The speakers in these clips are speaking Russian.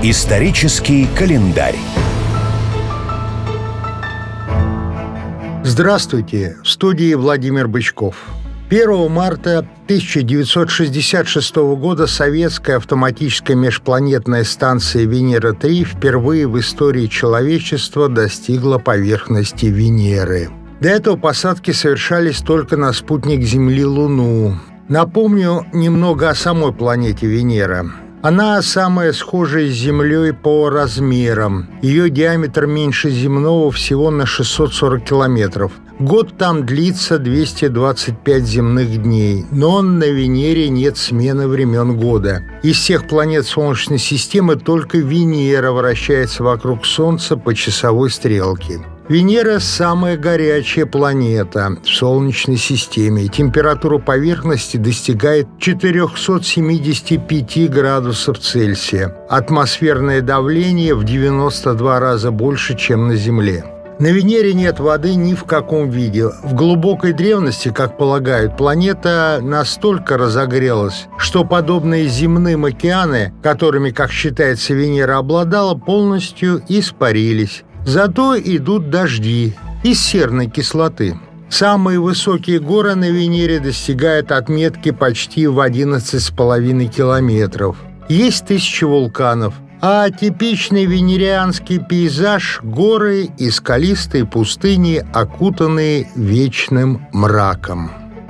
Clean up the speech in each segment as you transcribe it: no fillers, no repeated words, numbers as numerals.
Исторический календарь. Здравствуйте! В студии Владимир Бычков. 1 марта 1966 года советская автоматическая межпланетная станция Венера-3 впервые в истории человечества достигла поверхности Венеры. До этого посадки совершались только на спутник Земли Луну. Напомню немного о самой планете Венера. Она самая схожая с Землей по размерам. Ее диаметр меньше земного всего на 640 километров. Год там длится 225 земных дней, но на Венере нет смены времен года. Из всех планет Солнечной системы только Венера вращается вокруг Солнца по часовой стрелке. Венера – самая горячая планета в Солнечной системе. Температура поверхности достигает 475 градусов Цельсия. Атмосферное давление в 92 раза больше, чем на Земле. На Венере нет воды ни в каком виде. В глубокой древности, как полагают, планета настолько разогрелась, что подобные земным океаны, которыми, как считается, Венера обладала, полностью испарились. Зато идут дожди из серной кислоты. Самые высокие горы на Венере достигают отметки почти в 11,5 километров. Есть 1000 вулканов, а типичный венерианский пейзаж – горы и скалистые пустыни, окутанные вечным мраком.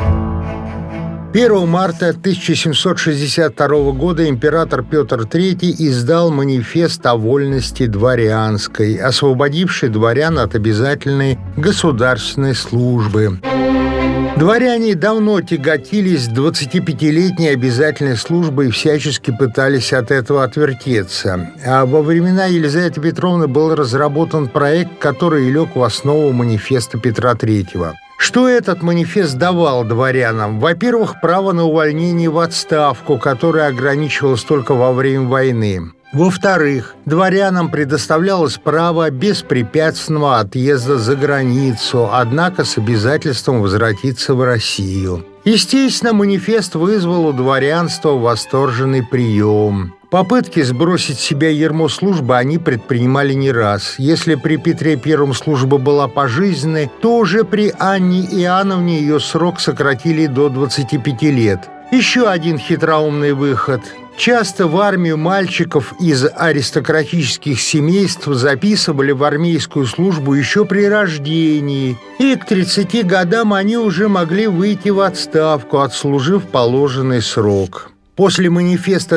1 марта 1762 года император Петр III издал манифест о вольности дворянской, освободивший дворян от обязательной государственной службы. Дворяне давно тяготились 25-летней обязательной службой и всячески пытались от этого отвертеться. А во времена Елизаветы Петровны был разработан проект, который лег в основу манифеста Петра III. Что этот манифест давал дворянам? Во-первых, право на увольнение в отставку, которое ограничивалось только во время войны. Во-вторых, дворянам предоставлялось право беспрепятственного отъезда за границу, однако с обязательством возвратиться в Россию. Естественно, манифест вызвал у дворянства восторженный прием. Попытки сбросить с себя ярмо службы они предпринимали не раз. Если при Петре I служба была пожизненной, то уже при Анне Иоанновне ее срок сократили до 25 лет. Еще один хитроумный выход. Часто в армию мальчиков из аристократических семейств записывали в армейскую службу еще при рождении, и к 30 годам они уже могли выйти в отставку, отслужив положенный срок. После манифеста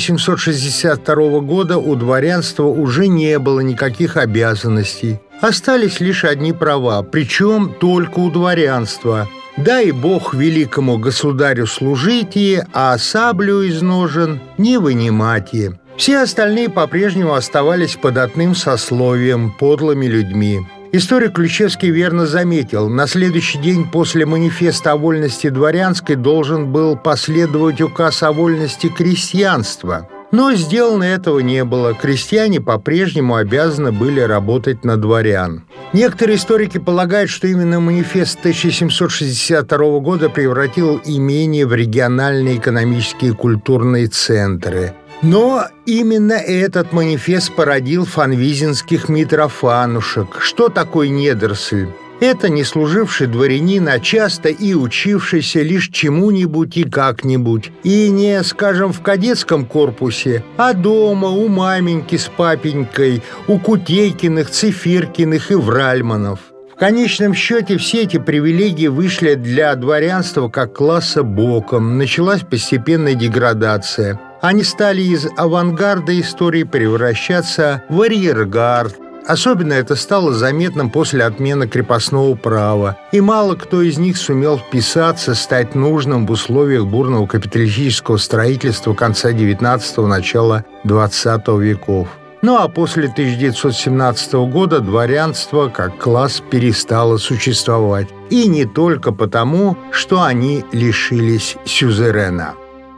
1762 года у дворянства уже не было никаких обязанностей. Остались лишь одни права, причем только у дворянства. «Дай Бог великому государю служите, а саблю из ножен не вынимайте». Все остальные по-прежнему оставались податным сословием, подлыми людьми. Историк Ключевский верно заметил, на следующий день после манифеста о вольности дворянской должен был последовать указ о вольности крестьянства. Но сделано этого не было. Крестьяне по-прежнему обязаны были работать на дворян. Некоторые историки полагают, что именно манифест 1762 года превратил имения в региональные экономические и культурные центры. Но именно этот манифест породил фанвизинских митрофанушек. Что такое недоросль? Это не служивший дворянин, а часто и учившийся лишь чему-нибудь и как-нибудь. И не, скажем, в кадетском корпусе, а дома, у маменьки с папенькой, у Кутейкиных, Цифиркиных и Вральманов. В конечном счете все эти привилегии вышли для дворянства как класса боком. Началась постепенная деградация. Они стали из авангарда истории превращаться в арьергард. Особенно это стало заметным после отмены крепостного права, и мало кто из них сумел вписаться, стать нужным в условиях бурного капиталистического строительства конца XIX – начала XX веков. Ну а после 1917 года дворянство как класс перестало существовать. И не только потому, что они лишились сюзерена.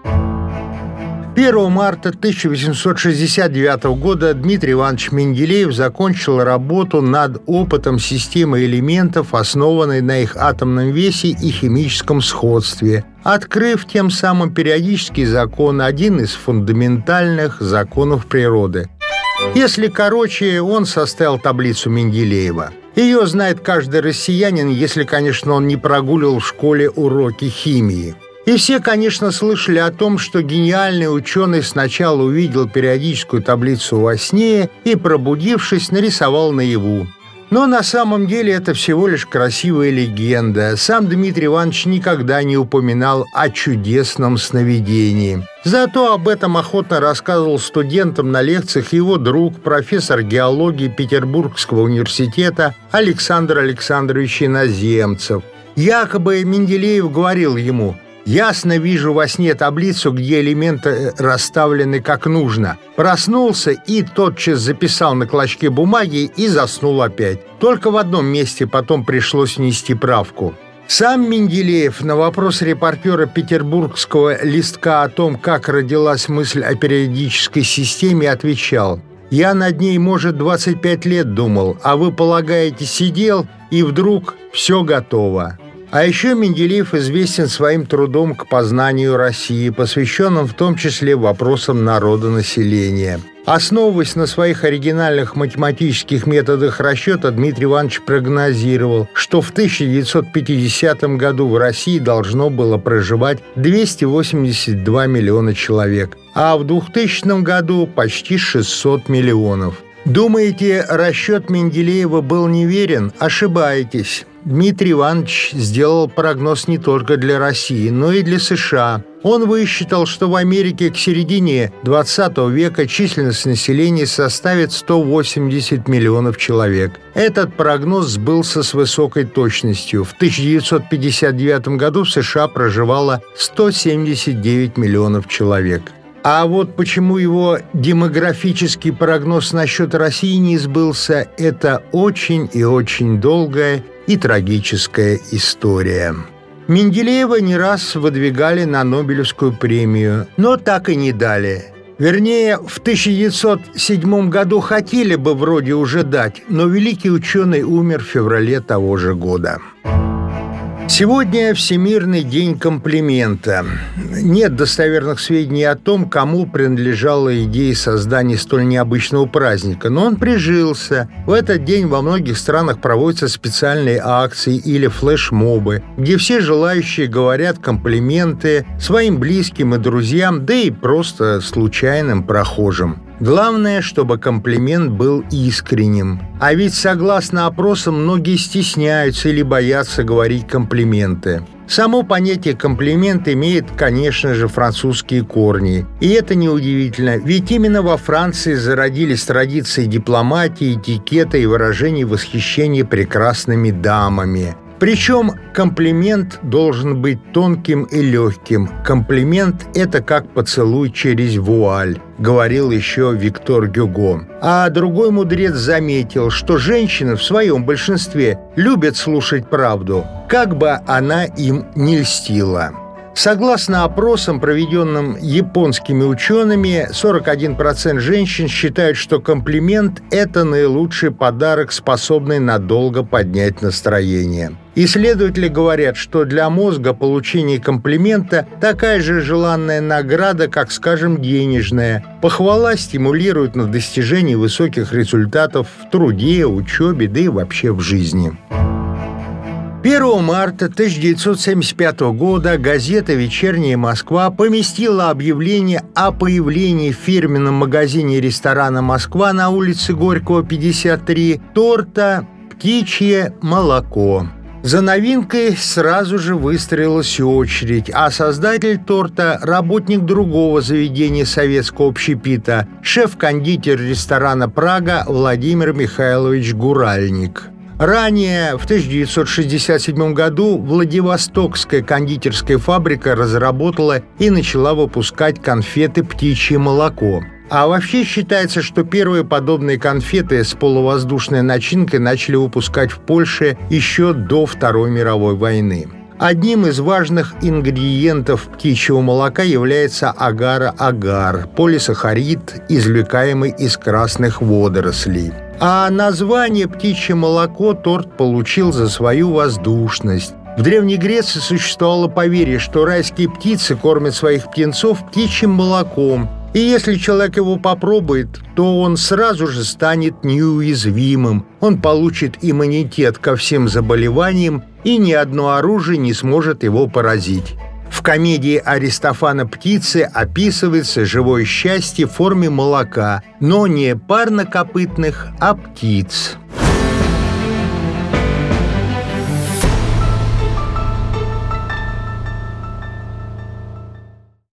1 марта 1869 года Дмитрий Иванович Менделеев закончил работу над опытом системы элементов, основанной на их атомном весе и химическом сходстве, открыв тем самым периодический закон, один из фундаментальных законов природы. Если короче, он составил таблицу Менделеева. Ее знает каждый россиянин, если, конечно, он не прогуливал в школе уроки химии. И все, конечно, слышали о том, что гениальный ученый сначала увидел периодическую таблицу во сне и, пробудившись, нарисовал наяву. Но на самом деле это всего лишь красивая легенда. Сам Дмитрий Иванович никогда не упоминал о чудесном сновидении. Зато об этом охотно рассказывал студентам на лекциях его друг, профессор геологии Петербургского университета Александр Александрович Иноземцев. Якобы Менделеев говорил ему: «Ясно вижу во сне таблицу, где элементы расставлены как нужно. Проснулся и тотчас записал на клочке бумаги и заснул опять. Только в одном месте потом пришлось внести правку». Сам Менделеев на вопрос репортера петербургского листка о том, как родилась мысль о периодической системе, отвечал: «Я над ней, может, 25 лет думал, а вы, полагаете, сидел, и вдруг все готово». А еще Менделеев известен своим трудом к познанию России, посвященным в том числе вопросам народонаселения. Основываясь на своих оригинальных математических методах расчета, Дмитрий Иванович прогнозировал, что в 1950 году в России должно было проживать 282 миллиона человек, а в 2000 году почти 600 миллионов. Думаете, расчет Менделеева был неверен? Ошибаетесь. Дмитрий Иванович сделал прогноз не только для России, но и для США. Он высчитал, что в Америке к середине 20 века численность населения составит 180 миллионов человек. Этот прогноз сбылся с высокой точностью. В 1959 году в США проживало 179 миллионов человек. А вот почему его демографический прогноз насчет России не сбылся, это очень и очень долгая и трагическая история. Менделеева не раз выдвигали на Нобелевскую премию, но так и не дали. Вернее, в 1907 году хотели бы вроде уже дать, но великий ученый умер в феврале того же года. Сегодня Всемирный день комплимента. Нет достоверных сведений о том, кому принадлежала идея создания столь необычного праздника, но он прижился. В этот день во многих странах проводятся специальные акции или флешмобы, где все желающие говорят комплименты своим близким и друзьям, да и просто случайным прохожим. Главное, чтобы комплимент был искренним. А ведь, согласно опросам, многие стесняются или боятся говорить комплименты. Само понятие «комплимент» имеет, конечно же, французские корни. И это неудивительно, ведь именно во Франции зародились традиции дипломатии, этикета и выражений восхищения прекрасными дамами. Причем комплимент должен быть тонким и легким. Комплимент – это как поцелуй через вуаль, говорил еще Виктор Гюго. А другой мудрец заметил, что женщины в своем большинстве любят слушать правду, как бы она им не льстила. Согласно опросам, проведенным японскими учеными, 41% женщин считают, что комплимент – это наилучший подарок, способный надолго поднять настроение. Исследователи говорят, что для мозга получение комплимента такая же желанная награда, как, скажем, денежная. Похвала стимулирует на достижение высоких результатов в труде, учебе, да и вообще в жизни. 1 марта 1975 года газета «Вечерняя Москва» поместила объявление о появлении в фирменном магазине ресторана «Москва» на улице Горького, 53, торта «Птичье молоко». За новинкой сразу же выстроилась очередь, а создатель торта – работник другого заведения советского общепита, шеф-кондитер ресторана «Прага» Владимир Михайлович Гуральник. Ранее, в 1967 году, Владивостокская кондитерская фабрика разработала и начала выпускать конфеты «Птичье молоко». А вообще считается, что первые подобные конфеты с полувоздушной начинкой начали выпускать в Польше еще до Второй мировой войны. Одним из важных ингредиентов птичьего молока является агар-агар – полисахарид, извлекаемый из красных водорослей. А название «птичье молоко» торт получил за свою воздушность. В Древней Греции существовало поверье, что райские птицы кормят своих птенцов птичьим молоком, И если человек его попробует, то он сразу же станет неуязвимым, он получит иммунитет ко всем заболеваниям, и ни одно оружие не сможет его поразить. В комедии Аристофана «Птицы» описывается живое счастье в форме молока, но не парнокопытных, а птиц.